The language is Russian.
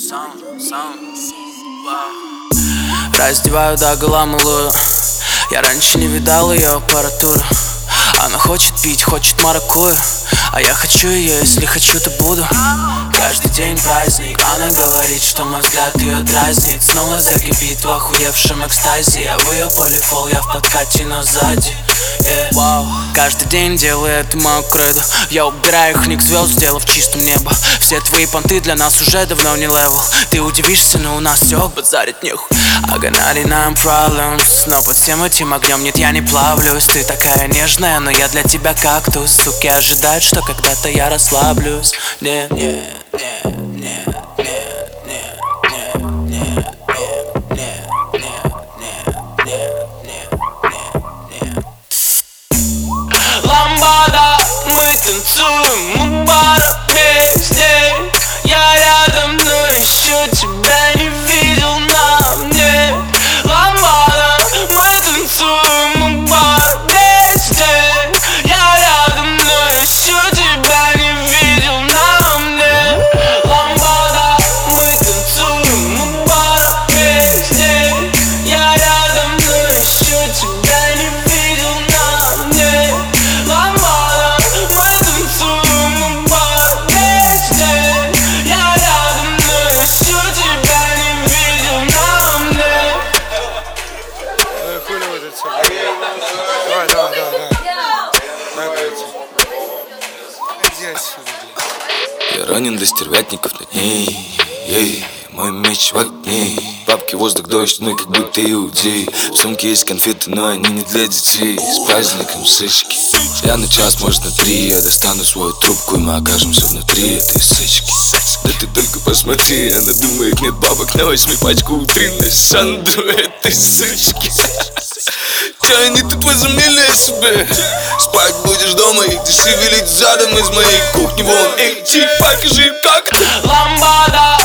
Раздеваю догола малую. Я раньше не видал ее аппаратуру. Она хочет пить, хочет маракую, а я хочу ее, если хочу, то буду. Каждый день праздник. Она говорит, что мой взгляд ее дразнит. Снова закипит в охуевшем экстазе. Я в ее полифол, я в подкате, но сзади. Каждый день делаю это мою кредо. Я убираю их ник звезд, сделав чистым небо. Все твои понты для нас уже давно не левел. Ты удивишься, но у нас все базарит нехуй. I got 99 problems, но под всем этим огнем нет, я не плавлюсь. Ты такая нежная, но я для тебя кактус. Суки ожидают, что когда-то я расслаблюсь. Нет, нет, нет, нет, нет, нет, нет, нет, нет, нет, нет, нет. Ламбада, мы танцуем, мы пара вместе. Я рядом, но еще тебя не видел на мне. Ламбада, мы танцуем, мы пара вместе. Я рядом, но еще тебя не видел на мне. Ламбада, мы танцуем, мы пара вместе. Я рядом, но еще тебя не видел на мне. Ламбада, мы танцуем, мы пара вместе. Я рядом, но еще тебя не видел на мне. Хули вот это все. Давай. Давай, пойти. Иди отсюда. Я ранен до стервятников над ней. Ей, мой меч в огне. Бабки, воздух, дождь, ну и как будто иудей. В сумке есть конфеты, но они не для детей. С праздником, сычки. Я на час, может на 3. Я достану свою трубку, и мы окажемся внутри этой сычки. Да ты только посмотри, она думает, нет бабок на 8 пачку утренней санду этой сычки. Че они тут возомнили о себе? Спать будешь дома и ты шевелить задом из моей кухни вон. Эй, чик, покажи, как. Ламбада.